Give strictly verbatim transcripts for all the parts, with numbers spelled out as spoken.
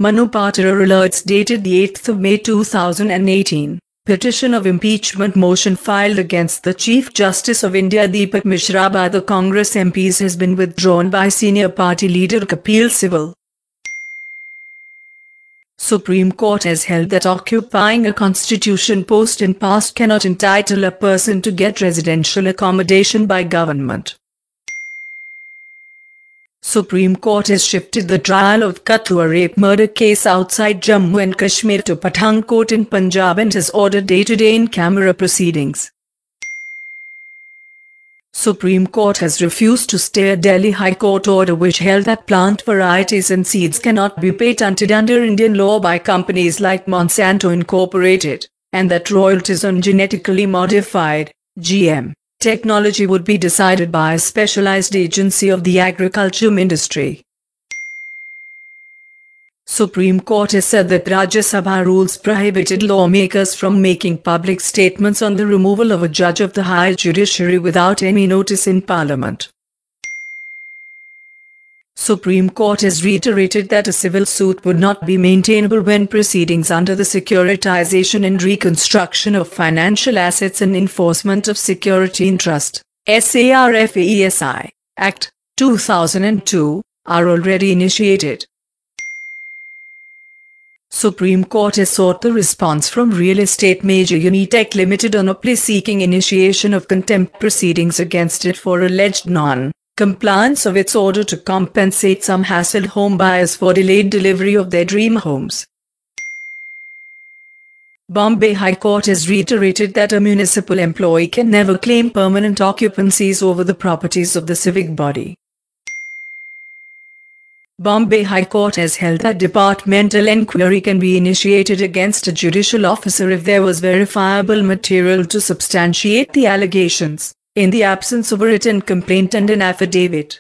Manu Patir alerts dated the eighth of May two thousand eighteen. Petition of impeachment motion filed against the Chief Justice of India Deepak Mishra by the Congress M Ps has been withdrawn by senior party leader Kapil Sibal. Supreme Court has held that occupying a constitution post in past cannot entitle a person to get residential accommodation by government. Supreme Court has shifted the trial of Kathua rape murder case outside Jammu and Kashmir to Pathankot in Punjab and has ordered day-to-day in-camera proceedings. Supreme Court has refused to stay a Delhi High Court order which held that plant varieties and seeds cannot be patented under Indian law by companies like Monsanto Incorporated, and that royalties on genetically modified, G M, technology would be decided by a specialized agency of the agriculture industry. Supreme Court has said that Rajya Sabha rules prohibited lawmakers from making public statements on the removal of a judge of the higher judiciary without any notice in Parliament. Supreme Court has reiterated that a civil suit would not be maintainable when proceedings under the Securitization and Reconstruction of Financial Assets and Enforcement of Security in Trust (SARFAESI) Act, two thousand two, are already initiated. Supreme Court has sought the response from real estate major Unitech Limited on a plea seeking initiation of contempt proceedings against it for alleged non-compliance of its order to compensate some hassled home buyers for delayed delivery of their dream homes. Bombay High Court has reiterated that a municipal employee can never claim permanent occupancies over the properties of the civic body. Bombay High Court has held that departmental enquiry can be initiated against a judicial officer if there was verifiable material to substantiate the allegations, in the absence of a written complaint and an affidavit.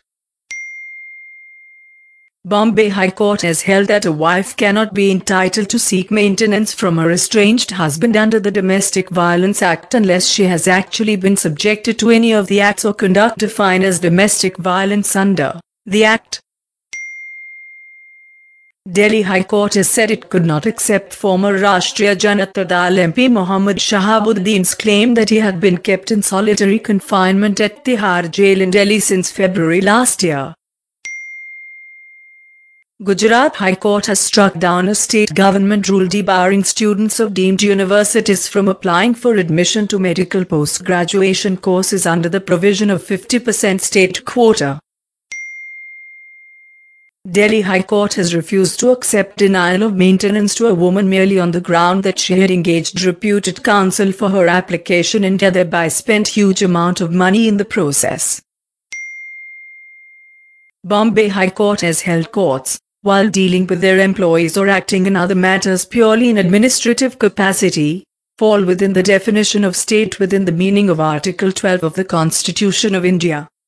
Bombay High Court has held that a wife cannot be entitled to seek maintenance from her estranged husband under the Domestic Violence Act unless she has actually been subjected to any of the acts or conduct defined as domestic violence under the Act. Delhi High Court has said it could not accept former Rashtriya Janata Dal M P Mohammad Shahabuddin's claim that he had been kept in solitary confinement at Tihar Jail in Delhi since February last year. Gujarat High Court has struck down a state government rule debarring students of deemed universities from applying for admission to medical post-graduation courses under the provision of fifty percent state quota. Delhi High Court has refused to accept denial of maintenance to a woman merely on the ground that she had engaged reputed counsel for her application and had thereby spent huge amount of money in the process. Bombay High Court has held courts, while dealing with their employees or acting in other matters purely in administrative capacity, fall within the definition of state within the meaning of Article twelve of the Constitution of India.